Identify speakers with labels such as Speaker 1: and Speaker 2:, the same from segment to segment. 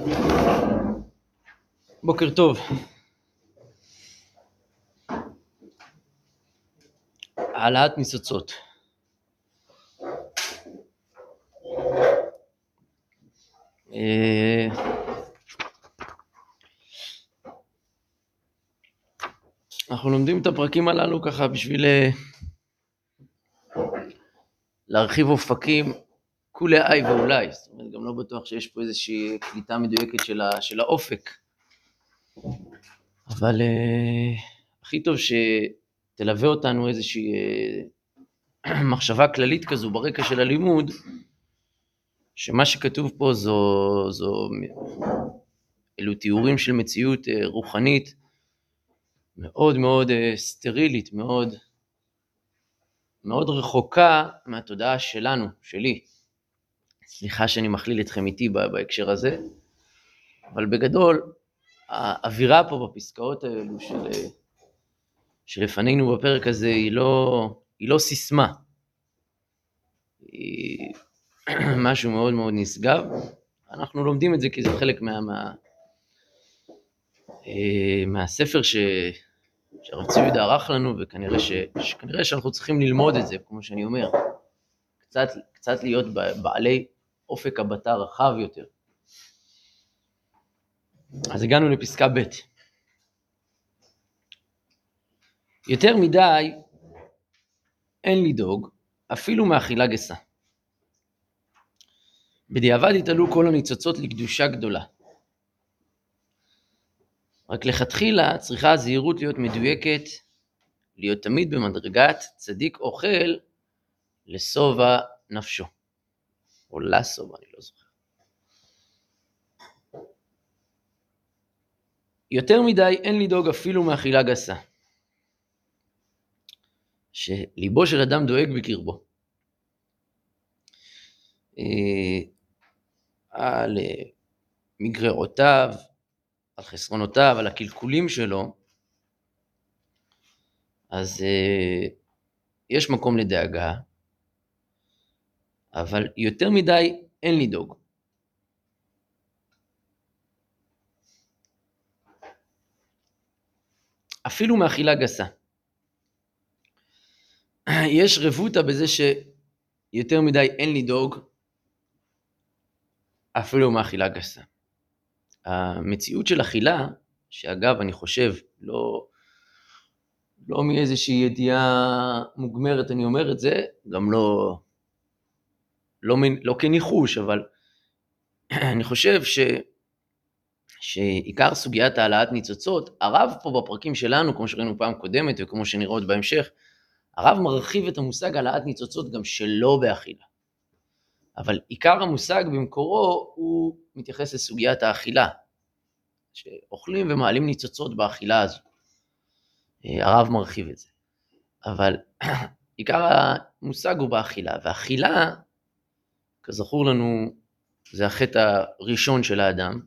Speaker 1: בוקר טוב. העלאת ניצוצות. אנחנו לומדים את הפרקים הללו ככה בשביל להרחיב אופקים כולי איי ואולי. זאת אומרת, גם לא בטוח שיש פה איזושהי קליטה מדויקת של האופק. אבל הכי טוב שתלווה אותנו איזושהי מחשבה כללית כזו ברקע של הלימוד, שמה שכתוב פה אלו תיאורים של מציאות רוחנית מאוד מאוד סטרילית, מאוד מאוד רחוקה מהתודעה שלנו, שלי. סליחה שאני מכליל אתכם איתי בהקשר הזה, אבל בגדול האווירה פה בפסקאות האלו שלפנינו בפרק הזה היא לא סיסמה, היא משהו מאוד מאוד נשגב. אנחנו לומדים את זה כי זה חלק מהספר שהרב צבי יהודה ערך לנו, וכנראה שאנחנו צריכים ללמוד את זה, כמו שאני אומר, קצת להיות בעלי אופק הבטה רחב יותר. אז הגענו לפסקה ב'. יותר מדי אין לדאוג, אפילו מאכילה גסה. בדיעבד התעלו כל הניצוצות לקדושה גדולה. רק לכתחילה צריכה הזהירות להיות מדויקת, להיות תמיד במדרגת צדיק אוכל לסובה נפשו. או לסובה, אני לא זוכר. יותר מדי אין לדאוג אפילו מאכילה גסה. שליבו של אדם דואג בקרבו. על מגרעותיו, על חסרונותיו, על הקלקולים שלו, אז יש מקום לדאגה, אבל יותר מדי אין לדאוג. אפילו מאכילה גסה. יש רבותא בזה שיותר מדי אין לדאוג, אפילו מאכילה גסה. המציאות של אכילה, שאגב אני חושב לא מאיזושהי ידיעה מוגמרת אני אומר את זה, גם לא כניחוש, אבל אני חושב שעיקר סוגיית העלאת ניצוצות, הרב פה בפרקים שלנו, כמו שראינו פעם קודמת וכמו שנראה עוד בהמשך, הרב מרחיב את המושג העלאת ניצוצות גם שלא באכילה. אבל עיקר המושג במקורו הוא מתייחס לסוגיית האכילה, שאוכלים ומעלים ניצוצות באכילה הזו. הרב מרחיב את זה. אבל עיקר המושג הוא באכילה, והאכילה, כזכור לנו, זה החטא הראשון של האדם.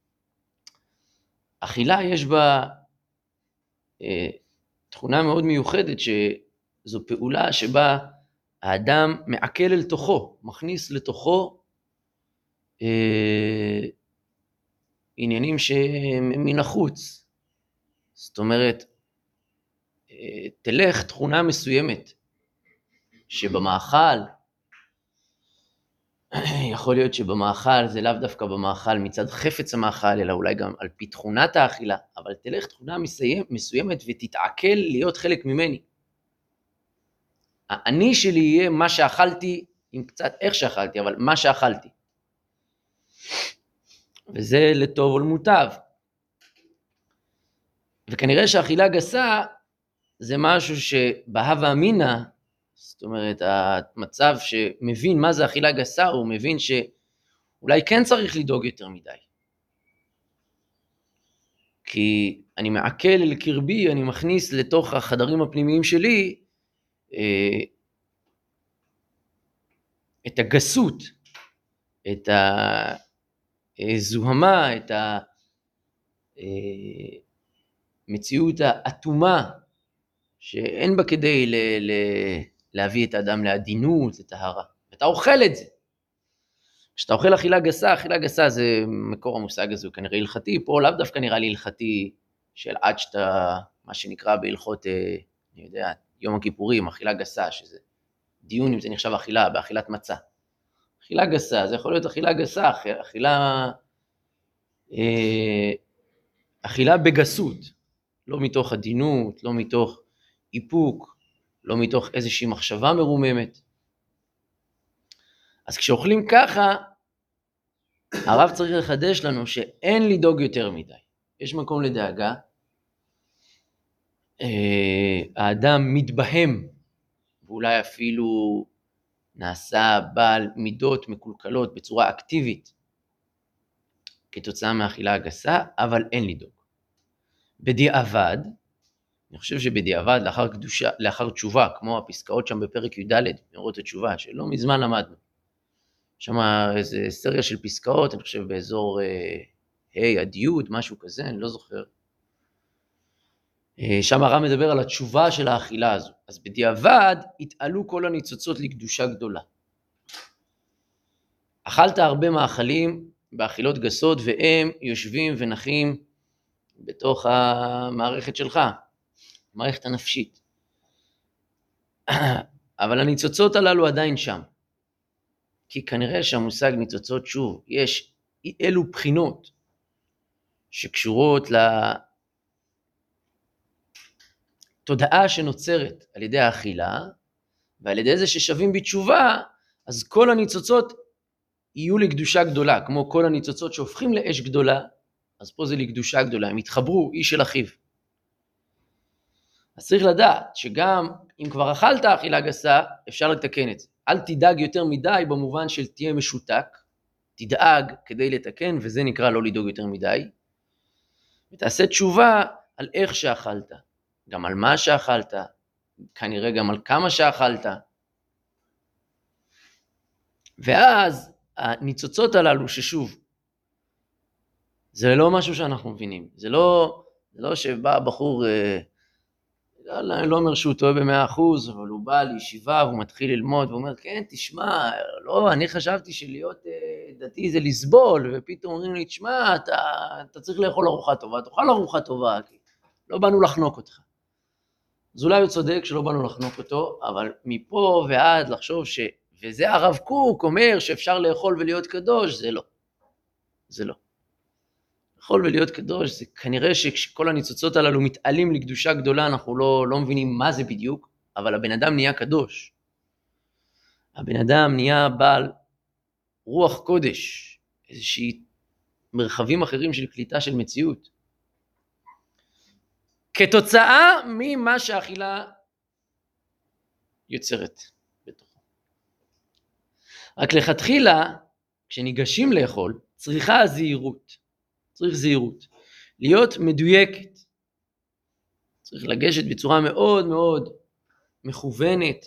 Speaker 1: אכילה יש בה תכונה מאוד מיוחדת, שזו פעולה שבה האדם מעכל אל תוכו, מכניס לתוכו עניינים שמן החוץ. זאת אומרת, תלך תכונה מסוימת שבמאכל, יכול להיות שבמאכל זה לאו דווקא במאכל מצד חפץ המאכל, אלא אולי גם על פי תכונת האכילה, אבל תלך תכונה מסוימת ותתעכל להיות חלק ממני. אני שלי יהיה מה שאכלתי, עם קצת איך שאכלתי, אבל מה שאכלתי. וזה לטוב או למוטב. וכנראה שהאכילה גסה זה משהו שבהווה אמינא, זאת אומרת, המצב שמבין מה זה אכילה גסה, הוא מבין שאולי כן צריך לדאוג יותר מדי. כי אני מעכל אל קרבי, אני מכניס לתוך החדרים הפנימיים שלי את הגסות, את הזוהמה, את המציאות האטומה, שאין בה כדי להביא את האדם לעדינות, לטהרה. אתה אוכל את זה. כשאתה אוכל אכילה גסה זה מקור המושג הזה, הוא כנראה הלכתי, פה לאו דווקא נראה לי הלכתי של עד שאתה, מה שנקרא בהלכות, אני יודע, יום הכיפורים, אכילה גסה, שזה דיון אם זה נחשב אכילה, באכילת מצה. אכילה גסה, זה יכול להיות אכילה גסה, אכילה בגסות, לא מתוך עדינות, לא מתוך איפוק, לא מתוך איזושהי מחשבה מרוממת. אז כשאוכלים ככה, הרב צריך לחדש לנו שאין לדאוג יותר מדי. יש מקום לדאגה. האדם מתבהם, ואולי אפילו נעשה בעל מידות מקולקלות בצורה אקטיבית, כתוצאה מהאכילה הגסה, אבל אין לדאוג. בדיעבד, אני חושב שבדיעבד, לאחר תשובה, כמו הפסקאות שם בפרק י"ד, מאורות התשובה, שלא מזמן למדנו, שם איזה סריה של פסקאות, אני חושב באזור ה' עד י', משהו כזה, אני לא זוכר. שם הרב מדבר על התשובה של האכילה הזו. אז בדיעבד התעלו כל הניצוצות לקדושה גדולה. אכלת הרבה מאכלים באכילות גסות, והם יושבים ונחים בתוך המערכת שלך, המערכת הנפשית. אבל הניצוצות הללו עדיין שם. כי כנראה שהמושג ניצוצות, שוב, יש אלו בחינות שקשורות לתודעה שנוצרת על ידי האכילה, ועל ידי זה ששווים בתשובה, אז כל הניצוצות יהיו לקדושה גדולה, כמו כל הניצוצות שהופכים לאש גדולה, אז פה זה לקדושה גדולה, הם יתחברו איש אל אחיו. אז צריך לדעת שגם אם כבר אכלת אכילה גסה, אפשר לתקן את זה. אל תדאג יותר מדי במובן של תהיה משותק, תדאג כדי לתקן, וזה נקרא לא לדאוג יותר מדי. ותעשה תשובה על איך שאכלת, גם על מה שאכלת, כנראה גם על כמה שאכלת. ואז הניצוצות הללו ששוב, זה לא משהו שאנחנו מבינים, זה לא שבא בחור, אני לא אומר שהוא טועה ב100%, אבל הוא בא לישיבה והוא מתחיל ללמוד, והוא אומר, כן, תשמע, לא, אני חשבתי שלהיות דתי זה לסבול, ופתאום אומרים לי, תשמע, אתה צריך לאכול ארוחה טובה, תאכל ארוחה טובה, כי לא באנו לחנוק אותך. אז אולי הוא צודק שלא באנו לחנוק אותו, אבל מפה ועד לחשוב וזה הרב קוק אומר שאפשר לאכול ולהיות קדוש, זה לא. זה לא. לאכול ולהיות קדוש, זה כנראה שכל הניצוצות הללו מתעלים לקדושה גדולה, אנחנו לא מבינים מה זה בדיוק, אבל הבן אדם נהיה קדוש. הבן אדם נהיה בעל רוח קודש, איזושהי מרחבים אחרים של קליטה של מציאות. כתוצאה ממה שהאכילה יוצרת בתוכו. רק לכתחילה, כשניגשים לאכול, צריכה זהירות. צריך זהירות. להיות מדויקת. צריך לגשת בצורה מאוד מאוד מכוונת,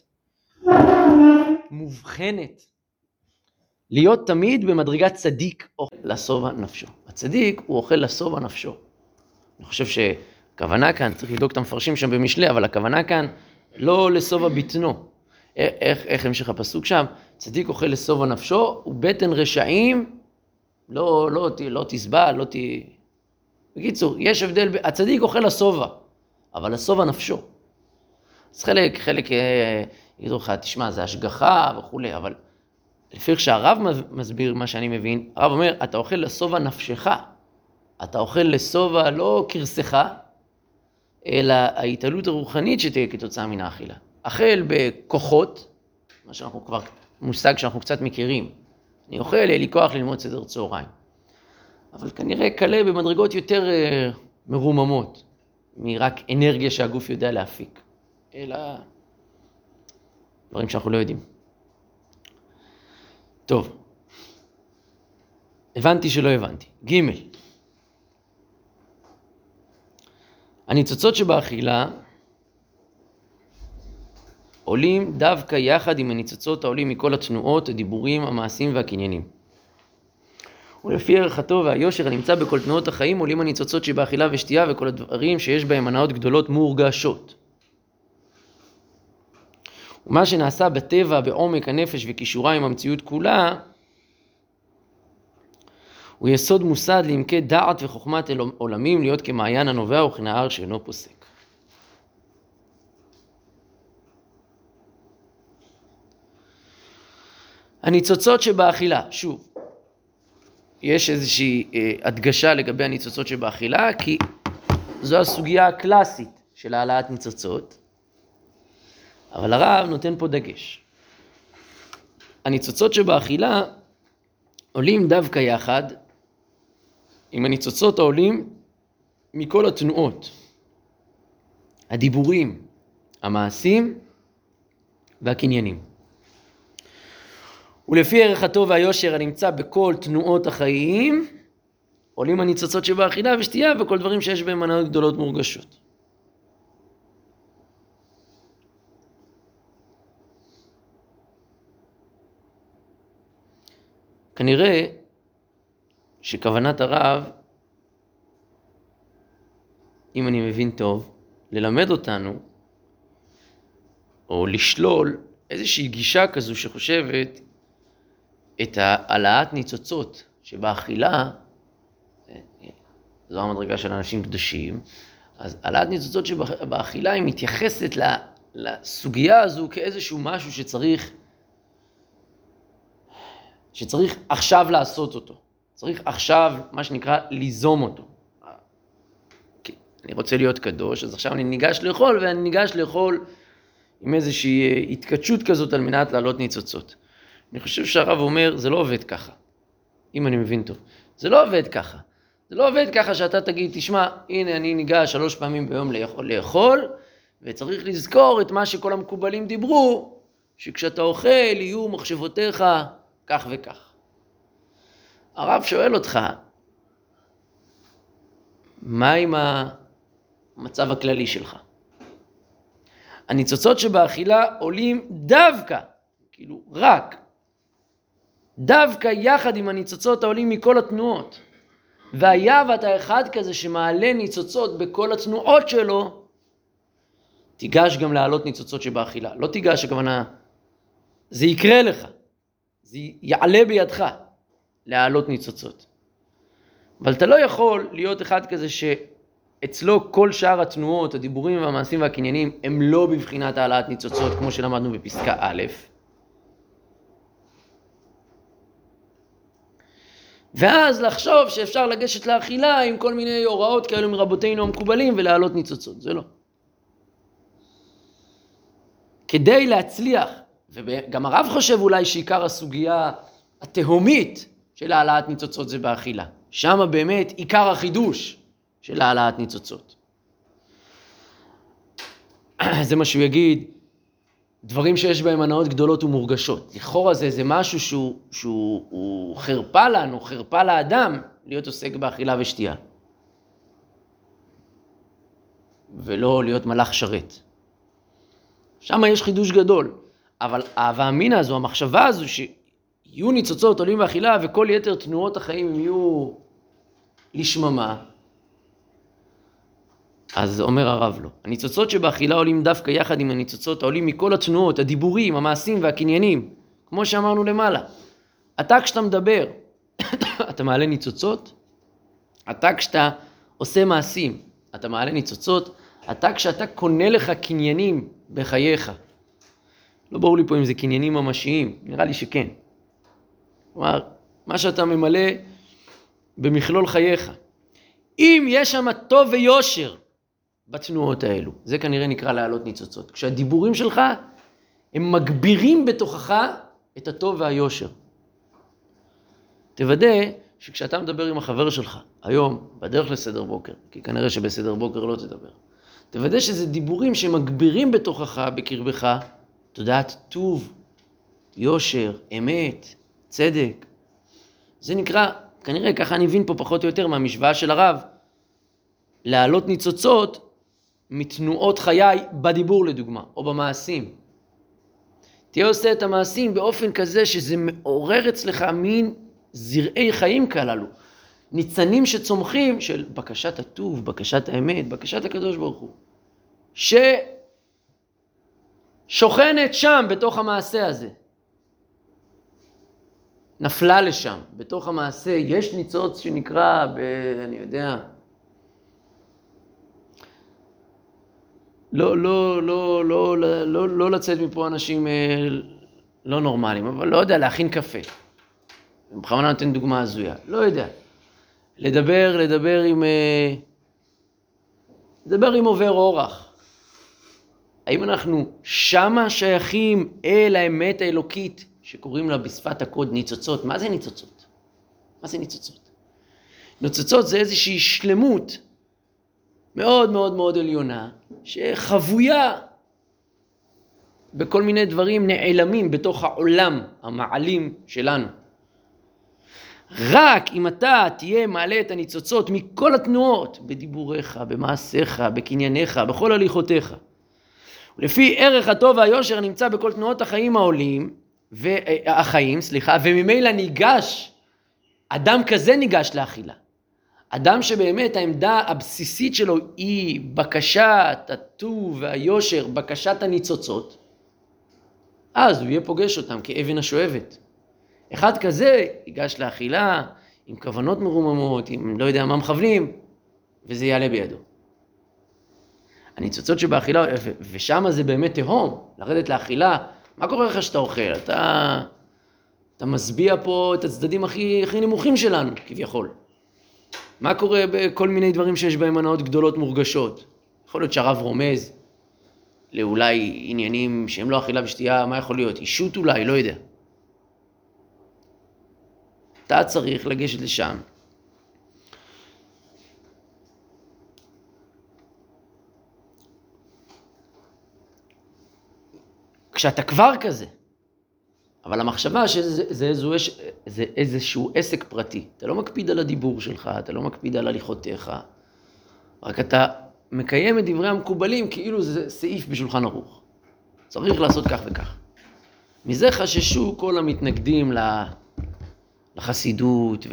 Speaker 1: מובחנת. להיות תמיד במדרגת צדיק אוכל לשובע נפשו. הצדיק הוא אוכל לשובע נפשו. אני חושב שהכוונה כאן, צריך לבדוק את המפרשים שם במשלי, אבל הכוונה כאן לא לשובע בטנו. איך המשך הפסוק שם? צדיק אוכל לשובע נפשו, ובטן רשעים לא תסבל, לא ת... בקיצור, יש הבדל, הצדיק אוכל לשובע, אבל לשובע נפשו. אז חלק יגידו לך, תשמע, זה השגחה וכו', אבל לפי שהרב מסביר מה שאני מבין, הרב אומר, אתה אוכל לשובע נפשך, אתה אוכל לשובע לא כרסך, אלא ההתעלות הרוחנית שתהיה כתוצאה מן האכילה. אכל בכוחות, מה שאנחנו כבר, מושג שאנחנו קצת מכירים, אני אוכל, יהיה לי כוח ללמוד סדר צהריים. אבל כנראה קלה במדרגות יותר מרוממות, מרק אנרגיה שהגוף יודע להפיק, אלא דברים שאנחנו לא יודעים. טוב, הבנתי שלא הבנתי. ג' הניצוצות שבאכילה עולים דווקא יחד עם הניצוצות העולים מכל התנועות, הדיבורים, המעשים והקניינים. ולפי ערך הטוב והיושר הנמצא בכל תנועות החיים, עולים הניצוצות שבאכילה ושתייה וכל הדברים שיש בהם הנאות גדולות מורגשות. ומה שנעשה בטבע, בעומק הנפש וקישורה עם המציאות כולה, הוא יסוד מוסד לעמקי דעת וחוכמת עולמים, להיות כמעיין הנובע וכנהר שאינו פוסק. הניצוצות שבאכילה, שוב, יש איזושהי הדגשה לגבי הניצוצות שבאכילה, כי זו הסוגיה הקלאסית של העלאת ניצוצות, אבל הרב נותן פה דגש. הניצוצות שבאכילה עולים דווקא יחד עם הניצוצות העולים מכל התנועות, הדיבורים, המעשים והקניינים. ולפי ערך הטוב והיושר הנמצא בכל תנועות החיים, עולים הניצוצות שבאכילה ושתייה וכל דברים שיש בהם הנאות גדולות מורגשות. כנראה שכוונת הרב, אם אני מבין טוב, ללמד אותנו, או לשלול איזושהי גישה כזו שחושבת את העלאת ניצוצות שבאכילה, זו המדרגה של אנשים קדושים, אז העלאת ניצוצות שבאכילה היא מתייחסת לסוגיה הזו כאיזשהו משהו שצריך עכשיו לעשות אותו. צריך עכשיו, מה שנקרא, ליזום אותו. אני רוצה להיות קדוש, אז עכשיו אני ניגש לאכול, ואני ניגש לאכול עם איזושהי התקדשות כזאת על מנת לעלות ניצוצות. אני חושב שהרב אומר, זה לא עובד ככה, אם אני מבין טוב. זה לא עובד ככה. זה לא עובד ככה שאתה תגיד, תשמע, הנה אני ניגש 3 פעמים ביום לאכול, וצריך לזכור את מה שכל המקובלים דיברו, שכשאתה אוכל יהיו מחשבותיך כך וכך. הרב שואל אותך, מה עם המצב הכללי שלך? הניצוצות שבאכילה עולים דווקא, כאילו רק, דווקא יחד עם הניצוצות העולים מכל התנועות. והיה ואתה אחד כזה שמעלה ניצוצות בכל התנועות שלו, תיגש גם להעלות ניצוצות שבאכילה. לא תיגש, הכוונה, זה יקרה לך. זה יעלה בידך להעלות ניצוצות. אבל אתה לא יכול להיות אחד כזה שאצלו כל שאר התנועות, הדיבורים והמעשים והקניינים, הם לא בבחינת העלאת ניצוצות, כמו שלמדנו בפסקה א'. ואז לחשוב שאפשר לגשת לאכילה עם כל מיני הוראות כאלו מרבותינו המקובלים ולהעלות ניצוצות. זה לא. כדי להצליח, וגם הרב חושב אולי שעיקר הסוגיה התהומית של העלאת ניצוצות זה באכילה. שם באמת עיקר החידוש של העלאת ניצוצות. זה מה שהוא יגיד, דברים שיש בהם הנאות גדולות ומורגשות. לכאורה זה משהו שהוא חרפה לנו, חרפה לאדם, להיות עוסק באכילה ושתייה. ולא להיות מלאך שרת. שם יש חידוש גדול. אבל האהבה אמינה הזו, המחשבה הזו שיהיו ניצוצות עולים באכילה וכל יתר תנועות החיים יהיו לשממה, אז אומר הרב לו, הניצוצות שבאכילה עולים דווקא יחד עם הניצוצות העולים מכל התנועות, הדיבורים, המעשים והקניינים, כמו שאמרנו למעלה. אתה כשאתה מדבר, אתה מעלה ניצוצות, אתה כשאתה עושה מעשים, אתה מעלה ניצוצות, אתה כשאתה קונה לך קניינים בחייך. לא ברור לי פה אם זה קניינים ממשיים, נראה לי שכן. כלומר, מה שאתה ממלא במכלול חייך. אם יש שם טוב ויושר בתנועות האלו, זה כנראה נקרא להעלות ניצוצות. כשהדיבורים שלך הם מגבירים בתוכך את הטוב והיושר. תוודא שכשאתה מדבר עם החבר שלך, היום, בדרך לסדר בוקר, כי כנראה שבסדר בוקר לא תדבר, תוודא שזה דיבורים שמגבירים בתוכך, בקרבך, תודעת טוב, יושר, אמת, צדק. זה נקרא, כנראה ככה אני מבין פה פחות או יותר מהמשוואה של הרב, להעלות ניצוצות מתנועות חיי בדיבור לדוגמה, או במעשים. תהיה עושה את המעשים באופן כזה שזה מעורר אצלך מין זרעי חיים כללו. ניצנים שצומחים של בקשת הטוב, בקשת האמת, בקשת הקדוש ברוך הוא. ששוכנת שם בתוך המעשה הזה. נפלה לשם. בתוך המעשה יש ניצוץ שנקרא, אני יודע, לא לצאת מפה אנשים לא נורמליים, אבל לא יודע, להכין קפה. בכוונה נותן דוגמה הזויה, לא יודע. לדבר עם עובר אורח. האם אנחנו שמה שייכים אל האמת האלוקית, שקוראים לה בשפת הקוד ניצוצות? מה זה ניצוצות? מה זה ניצוצות? ניצוצות זה איזושהי שלמות מאוד מאוד מאוד עליונה, שחבויה בכל מיני דברים נעלמים בתוך העולם המעלים שלנו. רק אם אתה תהיה מעלה את הניצוצות מכל התנועות, בדיבוריך, במעשיך, בקנייניך, בכל הליכותיך, ולפי ערך הטוב והיושר הנמצא בכל תנועות החיים וממילא אדם כזה ניגש לאכילה. אדם שבאמת העמדה הבסיסית שלו היא בקשת הטוב והיושר, בקשת הניצוצות, אז הוא יהיה פוגש אותם כאבן השואבת. אחד כזה ייגש לאכילה עם כוונות מרוממות, עם לא יודע מה מכוונים, וזה יעלה בידו. הניצוצות שבאכילה, ושם זה באמת תהום, לרדת לאכילה. מה קורה לך שאתה אוכל? אתה מסביע פה את הצדדים הכי נמוכים שלנו, כביכול. מה קורה בכל מיני דברים שיש בהם הנאות גדולות מורגשות? יכול להיות שהרב רומז לאולי עניינים שהם לא אכילה ושתייה, מה יכול להיות? אישות אולי, לא יודע. אתה צריך לגשת לשם. כשאתה כבר כזה, אבל המחשבה שזה איזשהו עסק פרטי. אתה לא מקפיד על הדיבור שלך, אתה לא מקפיד על הליכותיך, רק אתה מקיים את דברי המקובלים כאילו זה סעיף בשולחן ערוך. צריך לעשות כך וכך. מזה חששו כל המתנגדים לחסידות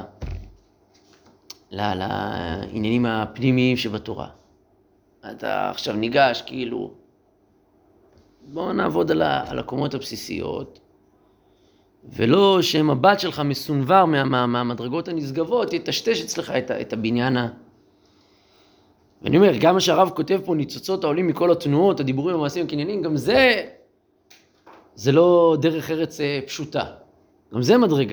Speaker 1: לעניינים הפנימיים שבתורה. אתה עכשיו ניגש כאילו, בוא נעבוד על הקומות הבסיסיות, ולא שמבט שלך מסונבר מהמדרגות הנשגבות, יטשטש אצלך את הבניין. ואני אומר, גם מה שהרב כותב פה, ניצוצות העולים מכל התנועות, הדיבורים המעשיים הקניינים, גם זה לא דרך ארץ פשוטה. גם זה מדרגה.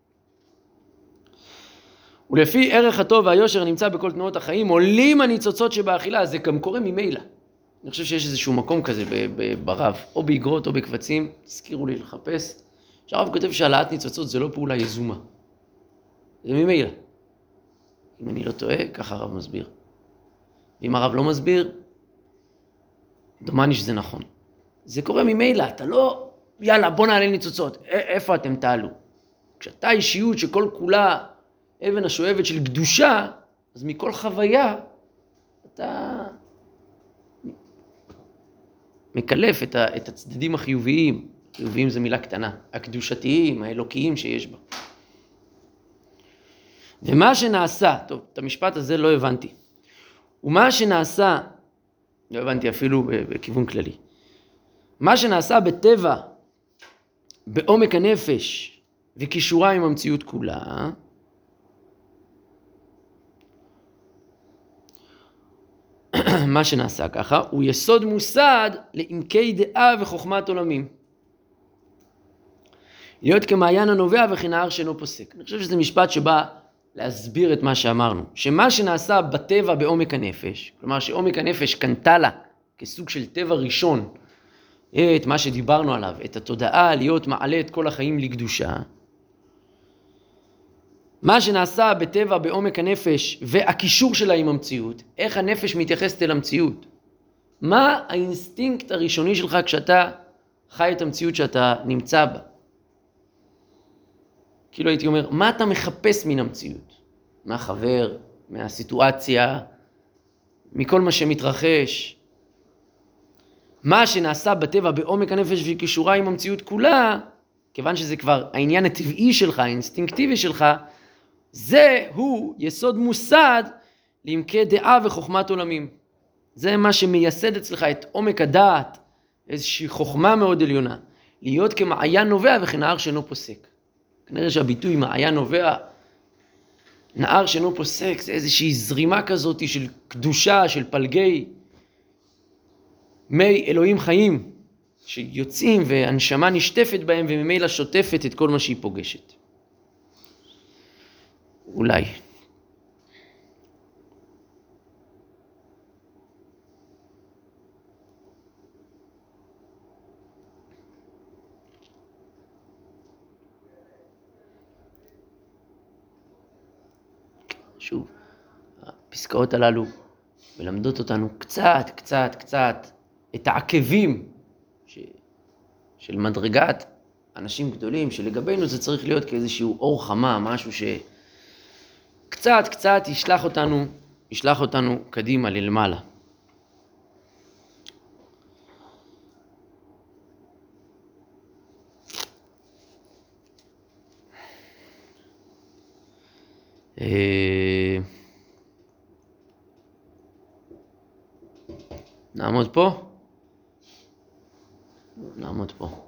Speaker 1: ולפי ערך הטוב והיושר הנמצא בכל תנועות החיים, עולים הניצוצות שבאכילה, זה גם קורה ממילא. אני חושב שיש איזשהו מקום כזה ברב, או באגרות או בקבצים, תזכירו לי לחפש, שהרב כותב שהעלאת ניצוצות זה לא פעולה יזומה. זה ממילא. אם אני לא טועה, ככה הרב מסביר. ואם הרב לא מסביר, דומני שזה נכון. זה קורה ממילא, אתה לא, יאללה, בוא נעלה ניצוצות. איפה אתם תעלו? כשאתה אישיות שכל כולה אבן השואבת של קדושה, אז מכל חוויה אתה מקלף את הצדדים החיוביים. חיוביים זה מילה קטנה. הקדושתיים, האלוקיים שיש בה. ומה שנעשה, טוב, את המשפט הזה לא הבנתי. ומה שנעשה, לא הבנתי אפילו בכיוון כללי. מה שנעשה בטבע, בעומק הנפש וקישורה עם המציאות כולה, מה שנעשה ככה, הוא יסוד מוסד לעמקי דעה וחוכמת עולמים. להיות כמעיין הנובע וכנהר שאינו פוסק. אני חושב שזה משפט שבא להסביר את מה שאמרנו. שמה שנעשה בטבע בעומק הנפש, כלומר שעומק הנפש קנתה לה כסוג של טבע ראשון, את מה שדיברנו עליו, את התודעה להיות מעלה את כל החיים לקדושה, מה שנעשה בטבע בעומק הנפש והקישור שלה עם המציאות, איך הנפש מתייחסת אל המציאות. מה האינסטינקט הראשוני שלך כשאתה חי את המציאות שאתה נמצא בה? כאילו הייתי אומר, מה אתה מחפש מן המציאות? מהחבר, מהסיטואציה, מכל מה שמתרחש. מה שנעשה בטבע בעומק הנפש וקישורה עם המציאות כולה, כיוון שזה כבר העניין הטבעי שלך, האינסטינקטיבי שלך, הוא יסוד מוסד לעמקי דעה וחוכמת עולמים. זה מה שמייסד אצלך את עומק הדעת, איזושהי חוכמה מאוד עליונה, להיות כמעיין נובע וכנהר שאינו פוסק. כנראה שהביטוי מעיין נובע, נהר שאינו פוסק, זה איזושהי זרימה כזאת של קדושה, של פלגי מי אלוהים חיים, שיוצאים והנשמה נשטפת בהם וממילא שוטפת את כל מה שהיא פוגשת. אולי. שוב, הפסקאות הללו מלמדות אותנו קצת את העקבים של מדרגת אנשים גדולים, שלגבינו זה צריך להיות כאיזשהו אור חמה, משהו שקצת ישלח אותנו קדימה ללמעלה. נעמוד פה? נעמוד פה.